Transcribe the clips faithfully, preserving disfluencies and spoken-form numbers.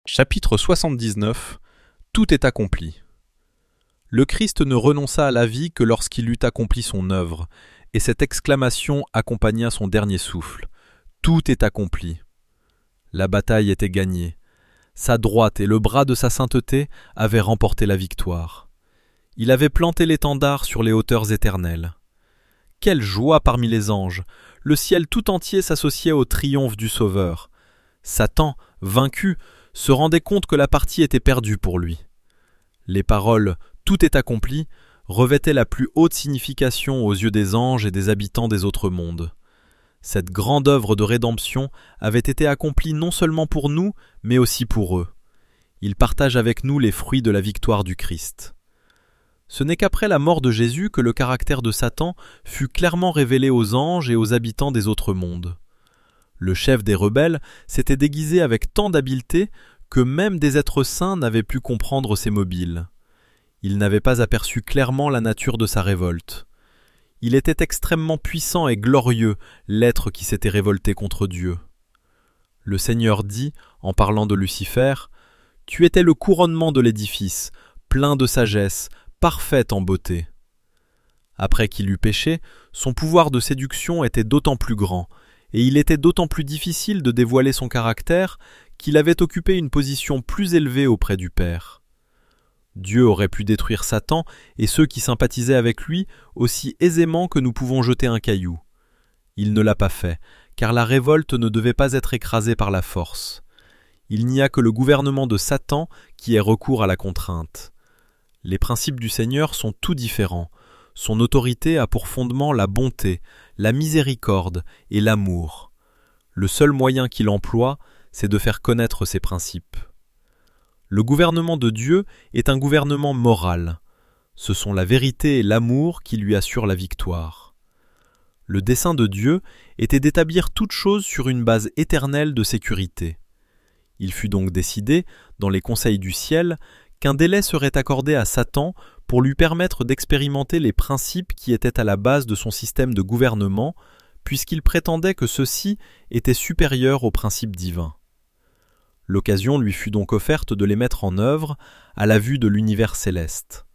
Chapitre soixante-dix-neuf. Tout est accompli. Le Christ ne renonça à la vie que lorsqu'il eut accompli son œuvre, et cette exclamation accompagna son dernier souffle. Tout est accompli. La bataille était gagnée. Sa droite et le bras de sa sainteté avaient remporté la victoire. Il avait planté l'étendard sur les hauteurs éternelles. Quelle joie parmi les anges! Le ciel tout entier s'associait au triomphe du Sauveur. Satan, vaincu, se rendait compte que la partie était perdue pour lui. Les paroles « tout est accompli » revêtaient la plus haute signification aux yeux des anges et des habitants des autres mondes. Cette grande œuvre de rédemption avait été accomplie non seulement pour nous, mais aussi pour eux. Ils partagent avec nous les fruits de la victoire du Christ. Ce n'est qu'après la mort de Jésus que le caractère de Satan fut clairement révélé aux anges et aux habitants des autres mondes. Le chef des rebelles s'était déguisé avec tant d'habileté que même des êtres saints n'avaient pu comprendre ses mobiles. Ils n'avaient pas aperçu clairement la nature de sa révolte. Il était extrêmement puissant et glorieux, l'être qui s'était révolté contre Dieu. Le Seigneur dit, en parlant de Lucifer, « Tu étais le couronnement de l'édifice, plein de sagesse, parfait en beauté. » Après qu'il eut péché, son pouvoir de séduction était d'autant plus grand, et il était d'autant plus difficile de dévoiler son caractère qu'il avait occupé une position plus élevée auprès du Père. Dieu aurait pu détruire Satan et ceux qui sympathisaient avec lui aussi aisément que nous pouvons jeter un caillou. Il ne l'a pas fait, car la révolte ne devait pas être écrasée par la force. Il n'y a que le gouvernement de Satan qui ait recours à la contrainte. Les principes du Seigneur sont tout différents. Son autorité a pour fondement la bonté, la miséricorde et l'amour. Le seul moyen qu'il emploie, c'est de faire connaître ses principes. Le gouvernement de Dieu est un gouvernement moral. Ce sont la vérité et l'amour qui lui assurent la victoire. Le dessein de Dieu était d'établir toute chose sur une base éternelle de sécurité. Il fut donc décidé, dans les conseils du ciel, qu'un délai serait accordé à Satan pour lui permettre d'expérimenter les principes qui étaient à la base de son système de gouvernement, puisqu'il prétendait que ceux-ci étaient supérieurs aux principes divins. L'occasion lui fut donc offerte de les mettre en œuvre à la vue de l'univers céleste.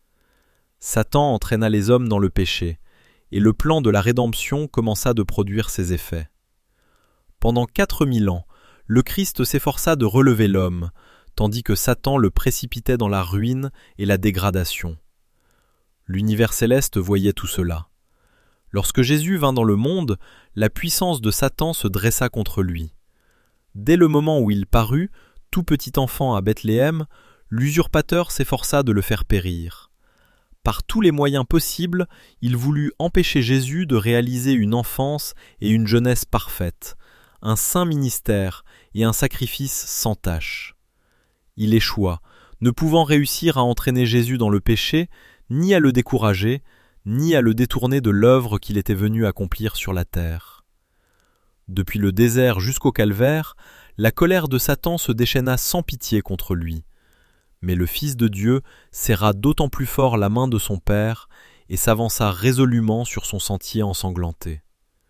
Satan entraîna les hommes dans le péché, et le plan de la rédemption commença de produire ses effets. Pendant quatre mille ans, le Christ s'efforça de relever l'homme, tandis que Satan le précipitait dans la ruine et la dégradation. L'univers céleste voyait tout cela. Lorsque Jésus vint dans le monde, la puissance de Satan se dressa contre lui. Dès le moment où il parut, tout petit enfant à Bethléem, l'usurpateur s'efforça de le faire périr. Par tous les moyens possibles, il voulut empêcher Jésus de réaliser une enfance et une jeunesse parfaite, un saint ministère et un sacrifice sans tache. Il échoua, ne pouvant réussir à entraîner Jésus dans le péché, ni à le décourager, ni à le détourner de l'œuvre qu'il était venu accomplir sur la terre. Depuis le désert jusqu'au calvaire, la colère de Satan se déchaîna sans pitié contre lui. Mais le Fils de Dieu serra d'autant plus fort la main de son Père et s'avança résolument sur son sentier ensanglanté.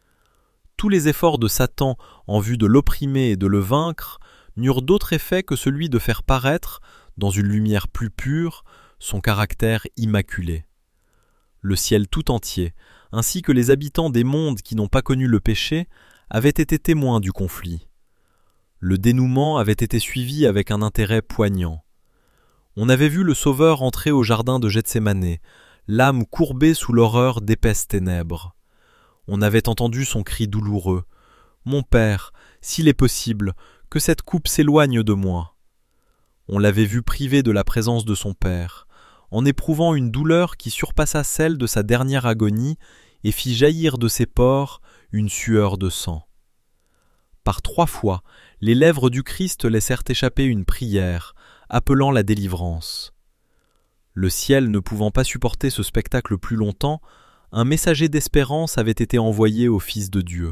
Tous les efforts de Satan en vue de l'opprimer et de le vaincre n'eurent d'autre effet que celui de faire paraître, dans une lumière plus pure, son caractère immaculé. Le ciel tout entier, ainsi que les habitants des mondes qui n'ont pas connu le péché, avaient été témoins du conflit. Le dénouement avait été suivi avec un intérêt poignant. On avait vu le Sauveur entrer au jardin de Gethsémane, l'âme courbée sous l'horreur d'épaisses ténèbres. On avait entendu son cri douloureux. « Mon Père, s'il est possible, que cette coupe s'éloigne de moi. » On l'avait vu privé de la présence de son Père, en éprouvant une douleur qui surpassa celle de sa dernière agonie et fit jaillir de ses pores une sueur de sang. Par trois fois, les lèvres du Christ laissèrent échapper une prière, appelant la délivrance. Le ciel ne pouvant pas supporter ce spectacle plus longtemps, un messager d'espérance avait été envoyé au Fils de Dieu.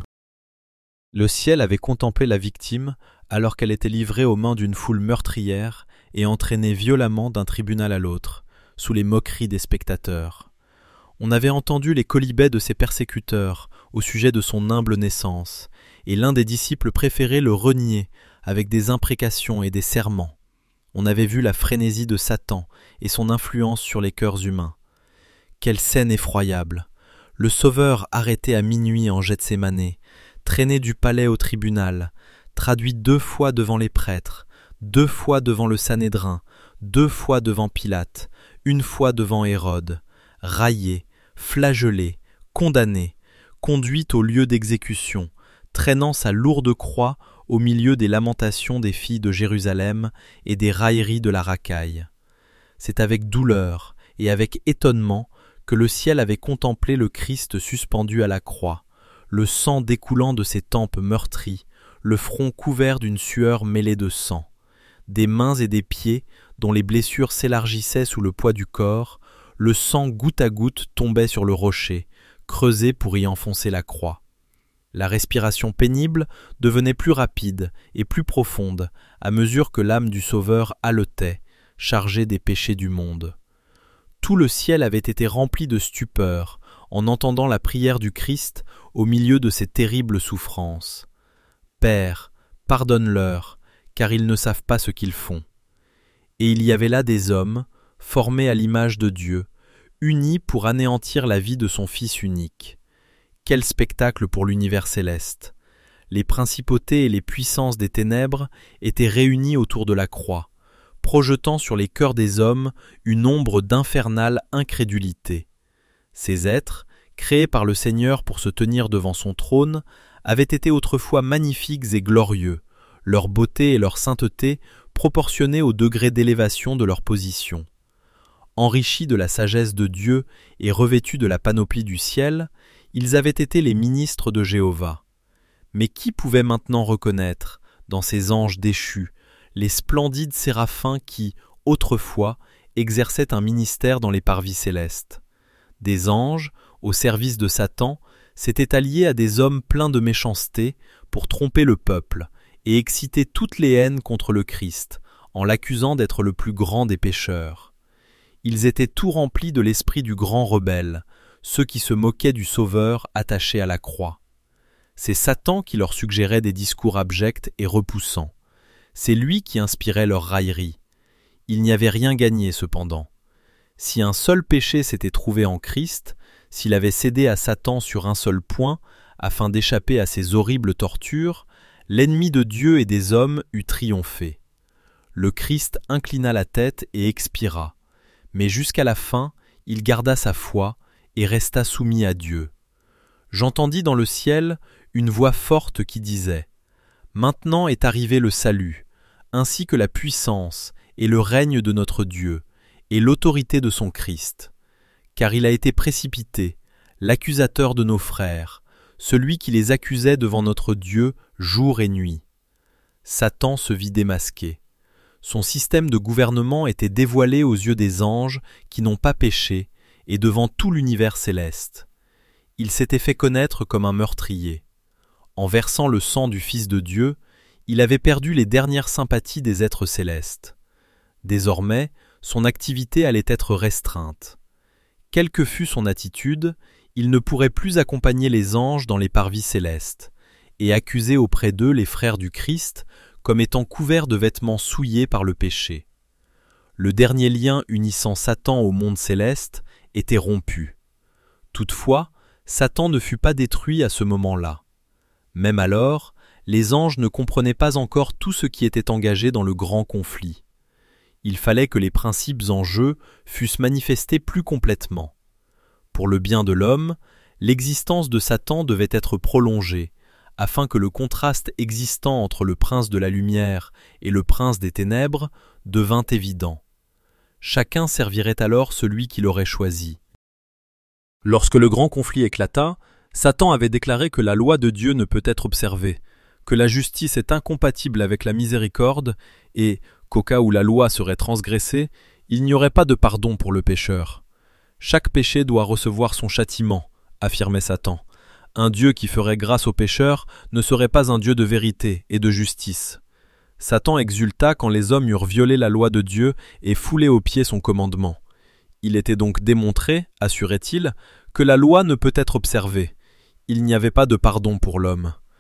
Le ciel avait contemplé la victime alors qu'elle était livrée aux mains d'une foule meurtrière et entraînée violemment d'un tribunal à l'autre, sous les moqueries des spectateurs. On avait entendu les quolibets de ses persécuteurs au sujet de son humble naissance, et l'un des disciples préférés le reniait avec des imprécations et des serments. On avait vu la frénésie de Satan et son influence sur les cœurs humains. Quelle scène effroyable! Le Sauveur arrêté à minuit en Gethsémane, traîné du palais au tribunal, traduit deux fois devant les prêtres, deux fois devant le Sanhédrin, deux fois devant Pilate, une fois devant Hérode, raillé, flagellé, condamné, conduit au lieu d'exécution, traînant sa lourde croix au milieu des lamentations des filles de Jérusalem et des railleries de la racaille. C'est avec douleur et avec étonnement que le ciel avait contemplé le Christ suspendu à la croix, le sang découlant de ses tempes meurtries, le front couvert d'une sueur mêlée de sang, des mains et des pieds dont les blessures s'élargissaient sous le poids du corps, le sang goutte à goutte tombait sur le rocher, creusé pour y enfoncer la croix. La respiration pénible devenait plus rapide et plus profonde à mesure que l'âme du Sauveur haletait, chargée des péchés du monde. Tout le ciel avait été rempli de stupeur en entendant la prière du Christ au milieu de ces terribles souffrances. « Père, pardonne-leur, car ils ne savent pas ce qu'ils font. » Et il y avait là des hommes, formés à l'image de Dieu, unis pour anéantir la vie de son Fils unique. Quel spectacle pour l'univers céleste! Les principautés et les puissances des ténèbres étaient réunies autour de la croix, projetant sur les cœurs des hommes une ombre d'infernale incrédulité. Ces êtres, créés par le Seigneur pour se tenir devant son trône, avaient été autrefois magnifiques et glorieux, leur beauté et leur sainteté proportionnées au degré d'élévation de leur position. Enrichis de la sagesse de Dieu et revêtus de la panoplie du ciel, ils avaient été les ministres de Jéhovah. Mais qui pouvait maintenant reconnaître, dans ces anges déchus, les splendides séraphins qui, autrefois, exerçaient un ministère dans les parvis célestes? Des anges, au service de Satan, s'étaient alliés à des hommes pleins de méchanceté pour tromper le peuple et exciter toutes les haines contre le Christ, en l'accusant d'être le plus grand des pécheurs. Ils étaient tout remplis de l'esprit du grand rebelle, ceux qui se moquaient du Sauveur attaché à la croix. C'est Satan qui leur suggérait des discours abjects et repoussants. C'est lui qui inspirait leur raillerie. Il n'y avait rien gagné cependant. Si un seul péché s'était trouvé en Christ, s'il avait cédé à Satan sur un seul point, afin d'échapper à ces horribles tortures, l'ennemi de Dieu et des hommes eût triomphé. Le Christ inclina la tête et expira, mais jusqu'à la fin, il garda sa foi et resta soumis à Dieu. J'entendis dans le ciel une voix forte qui disait « Maintenant est arrivé le salut, ainsi que la puissance et le règne de notre Dieu, et l'autorité de son Christ. Car il a été précipité, l'accusateur de nos frères, celui qui les accusait devant notre Dieu jour et nuit. Satan se vit démasqué. Son système de gouvernement était dévoilé aux yeux des anges qui n'ont pas péché et devant tout l'univers céleste. Il s'était fait connaître comme un meurtrier. En versant le sang du Fils de Dieu, il avait perdu les dernières sympathies des êtres célestes. Désormais, son activité allait être restreinte. Quelle que fût son attitude, il ne pourrait plus accompagner les anges dans les parvis célestes, et accuser auprès d'eux les frères du Christ comme étant couverts de vêtements souillés par le péché. Le dernier lien unissant Satan au monde céleste était rompu. Toutefois, Satan ne fut pas détruit à ce moment-là. Même alors, les anges ne comprenaient pas encore tout ce qui était engagé dans le grand conflit. Il fallait que les principes en jeu fussent manifestés plus complètement. Pour le bien de l'homme, l'existence de Satan devait être prolongée, afin que le contraste existant entre le prince de la lumière et le prince des ténèbres devint évident. Chacun servirait alors celui qu'il aurait choisi. Lorsque le grand conflit éclata, Satan avait déclaré que la loi de Dieu ne peut être observée, que la justice est incompatible avec la miséricorde et qu'au cas où la loi serait transgressée, il n'y aurait pas de pardon pour le pécheur. Chaque péché doit recevoir son châtiment, affirmait Satan. Un Dieu qui ferait grâce aux pécheurs ne serait pas un Dieu de vérité et de justice. Satan exulta quand les hommes eurent violé la loi de Dieu et foulé aux pieds son commandement. Il était donc démontré, assurait-il, que la loi ne peut être observée. Il n'y avait pas de pardon pour l'homme.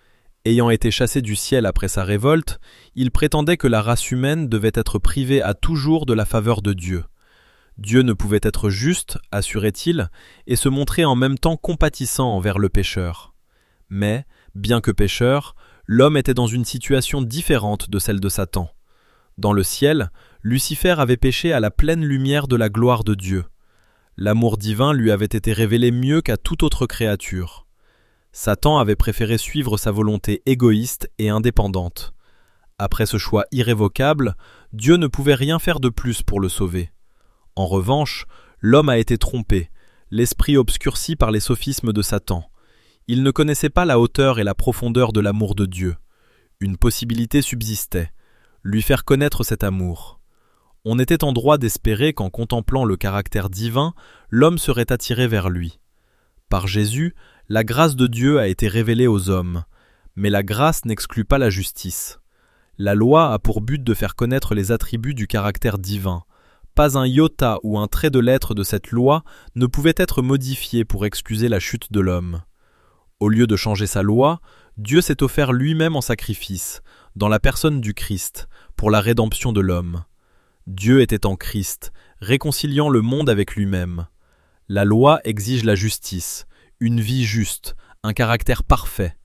Ayant été chassé du ciel après sa révolte, il prétendait que la race humaine devait être privée à toujours de la faveur de Dieu. Dieu ne pouvait être juste, assurait-il, et se montrer en même temps compatissant envers le pécheur. Mais, bien que pécheur, l'homme était dans une situation différente de celle de Satan. Dans le ciel, Lucifer avait péché à la pleine lumière de la gloire de Dieu. L'amour divin lui avait été révélé mieux qu'à toute autre créature. Satan avait préféré suivre sa volonté égoïste et indépendante. Après ce choix irrévocable, Dieu ne pouvait rien faire de plus pour le sauver. En revanche, l'homme a été trompé, l'esprit obscurci par les sophismes de Satan. Il ne connaissait pas la hauteur et la profondeur de l'amour de Dieu. Une possibilité subsistait, lui faire connaître cet amour. On était en droit d'espérer qu'en contemplant le caractère divin, l'homme serait attiré vers lui. Par Jésus, la grâce de Dieu a été révélée aux hommes, mais la grâce n'exclut pas la justice. La loi a pour but de faire connaître les attributs du caractère divin. Pas un iota ou un trait de lettre de cette loi ne pouvait être modifié pour excuser la chute de l'homme. Au lieu de changer sa loi, Dieu s'est offert lui-même en sacrifice, dans la personne du Christ, pour la rédemption de l'homme. Dieu était en Christ, réconciliant le monde avec lui-même. La loi exige la justice, une vie juste, un caractère parfait.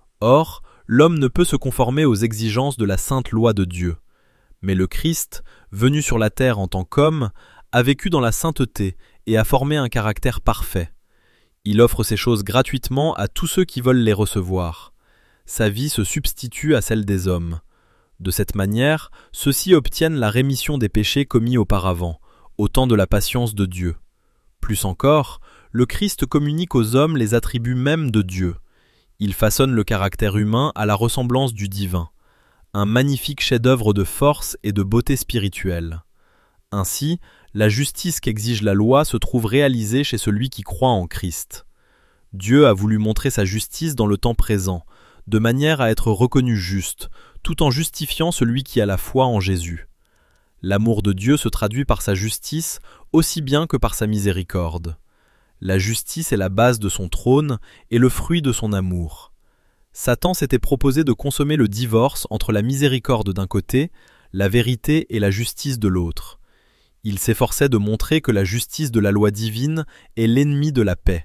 Or, l'homme ne peut se conformer aux exigences de la sainte loi de Dieu. Mais le Christ, venu sur la terre en tant qu'homme, a vécu dans la sainteté et a formé un caractère parfait. Il offre ces choses gratuitement à tous ceux qui veulent les recevoir. Sa vie se substitue à celle des hommes. De cette manière, ceux-ci obtiennent la rémission des péchés commis auparavant, au temps de la patience de Dieu. Plus encore, le Christ communique aux hommes les attributs mêmes de Dieu. Il façonne le caractère humain à la ressemblance du divin. Un magnifique chef-d'œuvre de force et de beauté spirituelle. Ainsi, la justice qu'exige la loi se trouve réalisée chez celui qui croit en Christ. Dieu a voulu montrer sa justice dans le temps présent, de manière à être reconnu juste, tout en justifiant celui qui a la foi en Jésus. L'amour de Dieu se traduit par sa justice aussi bien que par sa miséricorde. La justice est la base de son trône et le fruit de son amour. Satan s'était proposé de consommer le divorce entre la miséricorde d'un côté, la vérité et la justice de l'autre. Il s'efforçait de montrer que la justice de la loi divine est l'ennemi de la paix.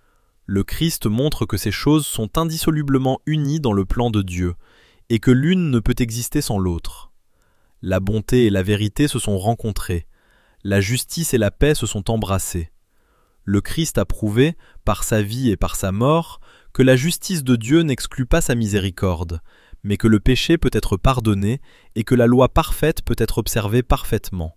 Le Christ montre que ces choses sont indissolublement unies dans le plan de Dieu, et que l'une ne peut exister sans l'autre. La bonté et la vérité se sont rencontrées, la justice et la paix se sont embrassées. Le Christ a prouvé, par sa vie et par sa mort, que la justice de Dieu n'exclut pas sa miséricorde, mais que le péché peut être pardonné et que la loi parfaite peut être observée parfaitement.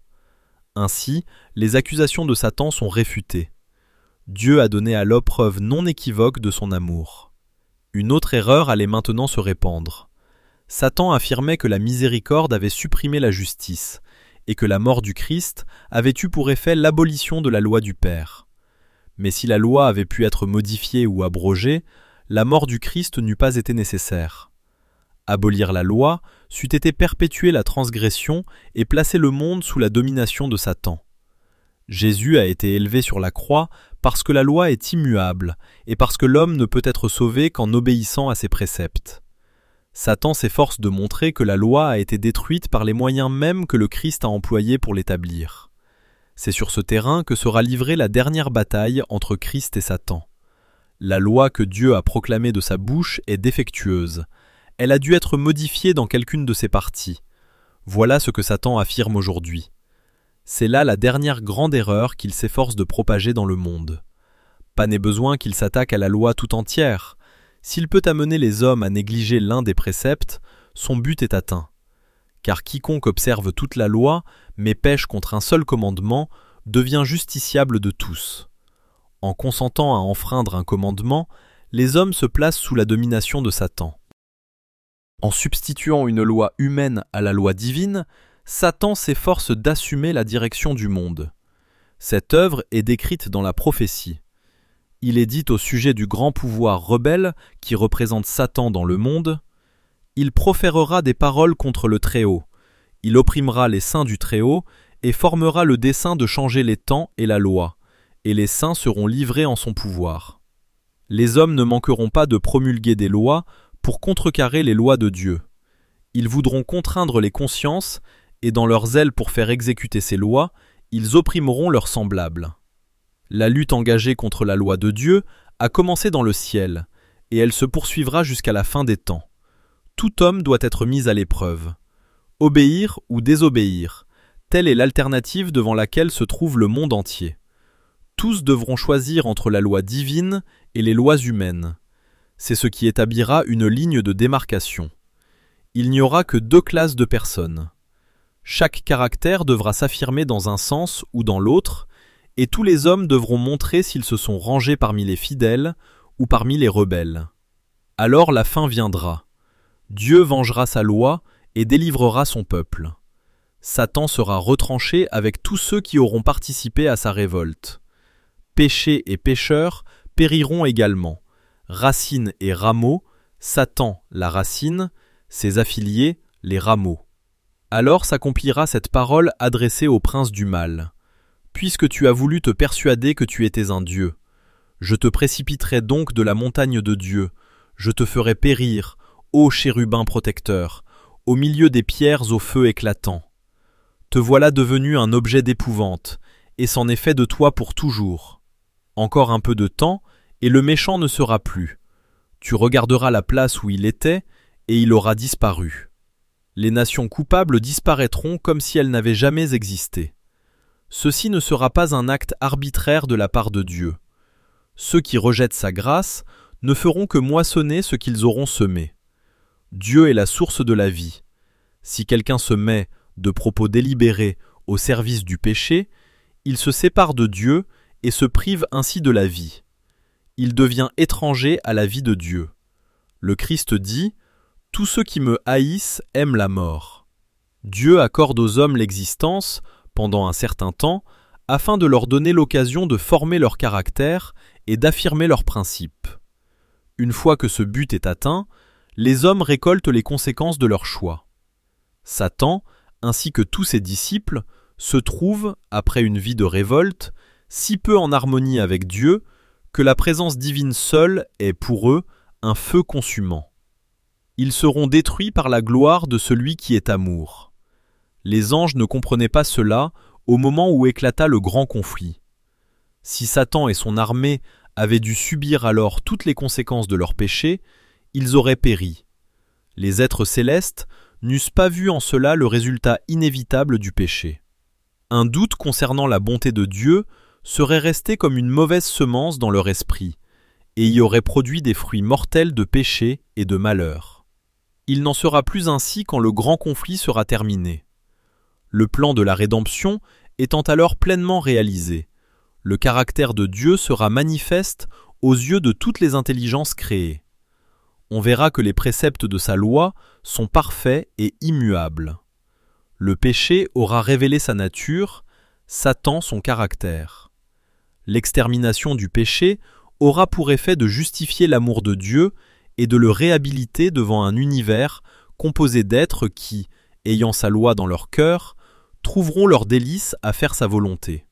Ainsi, les accusations de Satan sont réfutées. Dieu a donné à l'homme preuve non équivoque de son amour. Une autre erreur allait maintenant se répandre. Satan affirmait que la miséricorde avait supprimé la justice, et que la mort du Christ avait eu pour effet l'abolition de la loi du Père. Mais si la loi avait pu être modifiée ou abrogée, la mort du Christ n'eût pas été nécessaire. Abolir la loi c'eût été perpétuer la transgression et placer le monde sous la domination de Satan. Jésus a été élevé sur la croix parce que la loi est immuable et parce que l'homme ne peut être sauvé qu'en obéissant à ses préceptes. Satan s'efforce de montrer que la loi a été détruite par les moyens mêmes que le Christ a employés pour l'établir. C'est sur ce terrain que sera livrée la dernière bataille entre Christ et Satan. La loi que Dieu a proclamée de sa bouche est défectueuse. Elle a dû être modifiée dans quelqu'une de ses parties. Voilà ce que Satan affirme aujourd'hui. C'est là la dernière grande erreur qu'il s'efforce de propager dans le monde. Pas n'est besoin qu'il s'attaque à la loi tout entière. S'il peut amener les hommes à négliger l'un des préceptes, son but est atteint. Car quiconque observe toute la loi, mais pêche contre un seul commandement, devient justiciable de tous. En consentant à enfreindre un commandement, les hommes se placent sous la domination de Satan. En substituant une loi humaine à la loi divine, Satan s'efforce d'assumer la direction du monde. Cette œuvre est décrite dans la prophétie. Il est dit au sujet du grand pouvoir rebelle qui représente Satan dans le monde: « Il proférera des paroles contre le Très-Haut. Il opprimera les saints du Très-Haut et formera le dessein de changer les temps et la loi, et les saints seront livrés en son pouvoir. » Les hommes ne manqueront pas de promulguer des lois pour contrecarrer les lois de Dieu. Ils voudront contraindre les consciences, et dans leur zèle pour faire exécuter ces lois, ils opprimeront leurs semblables. La lutte engagée contre la loi de Dieu a commencé dans le ciel, et elle se poursuivra jusqu'à la fin des temps. Tout homme doit être mis à l'épreuve. Obéir ou désobéir, telle est l'alternative devant laquelle se trouve le monde entier. Tous devront choisir entre la loi divine et les lois humaines. C'est ce qui établira une ligne de démarcation. Il n'y aura que deux classes de personnes. Chaque caractère devra s'affirmer dans un sens ou dans l'autre, et tous les hommes devront montrer s'ils se sont rangés parmi les fidèles ou parmi les rebelles. Alors la fin viendra. Dieu vengera sa loi et délivrera son peuple. Satan sera retranché avec tous ceux qui auront participé à sa révolte. Péché et pécheurs périront également. Racine et rameaux, Satan la racine, ses affiliés les rameaux. Alors s'accomplira cette parole adressée au prince du mal. Puisque tu as voulu te persuader que tu étais un Dieu, je te précipiterai donc de la montagne de Dieu, je te ferai périr, ô chérubin protecteur, au milieu des pierres au feu éclatant. Te voilà devenu un objet d'épouvante, et c'en est fait de toi pour toujours. Encore un peu de temps, et le méchant ne sera plus. Tu regarderas la place où il était, et il aura disparu. Les nations coupables disparaîtront comme si elles n'avaient jamais existé. Ceci ne sera pas un acte arbitraire de la part de Dieu. Ceux qui rejettent sa grâce ne feront que moissonner ce qu'ils auront semé. Dieu est la source de la vie. Si quelqu'un se met, de propos délibérés, au service du péché, il se sépare de Dieu et se prive ainsi de la vie. Il devient étranger à la vie de Dieu. Le Christ dit « Tous ceux qui me haïssent aiment la mort ». Dieu accorde aux hommes l'existence, pendant un certain temps, afin de leur donner l'occasion de former leur caractère et d'affirmer leurs principes. Une fois que ce but est atteint, les hommes récoltent les conséquences de leur choix. Satan, ainsi que tous ses disciples, se trouvent, après une vie de révolte, si peu en harmonie avec Dieu que la présence divine seule est pour eux un feu consumant. Ils seront détruits par la gloire de celui qui est amour. Les anges ne comprenaient pas cela au moment où éclata le grand conflit. Si Satan et son armée avaient dû subir alors toutes les conséquences de leur péché, ils auraient péri. Les êtres célestes n'eussent pas vu en cela le résultat inévitable du péché. Un doute concernant la bonté de Dieu serait resté comme une mauvaise semence dans leur esprit, et y aurait produit des fruits mortels de péché et de malheur. Il n'en sera plus ainsi quand le grand conflit sera terminé. Le plan de la rédemption étant alors pleinement réalisé, le caractère de Dieu sera manifeste aux yeux de toutes les intelligences créées. On verra que les préceptes de sa loi sont parfaits et immuables. Le péché aura révélé sa nature, Satan son caractère. L'extermination du péché aura pour effet de justifier l'amour de Dieu et de le réhabiliter devant un univers composé d'êtres qui, ayant sa loi dans leur cœur, trouveront leur délice à faire sa volonté.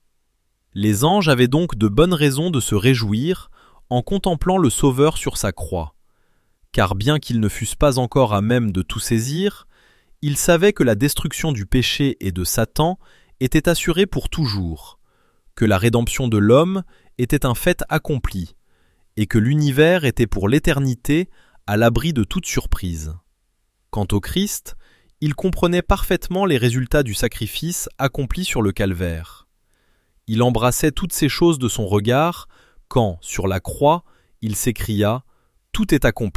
Les anges avaient donc de bonnes raisons de se réjouir en contemplant le Sauveur sur sa croix, car bien qu'ils ne fussent pas encore à même de tout saisir, ils savaient que la destruction du péché et de Satan était assurée pour toujours, que la rédemption de l'homme était un fait accompli, et que l'univers était pour l'éternité à l'abri de toute surprise. Quant au Christ, il comprenait parfaitement les résultats du sacrifice accompli sur le calvaire. Il embrassait toutes ces choses de son regard quand, sur la croix, il s'écria « Tout est accompli ».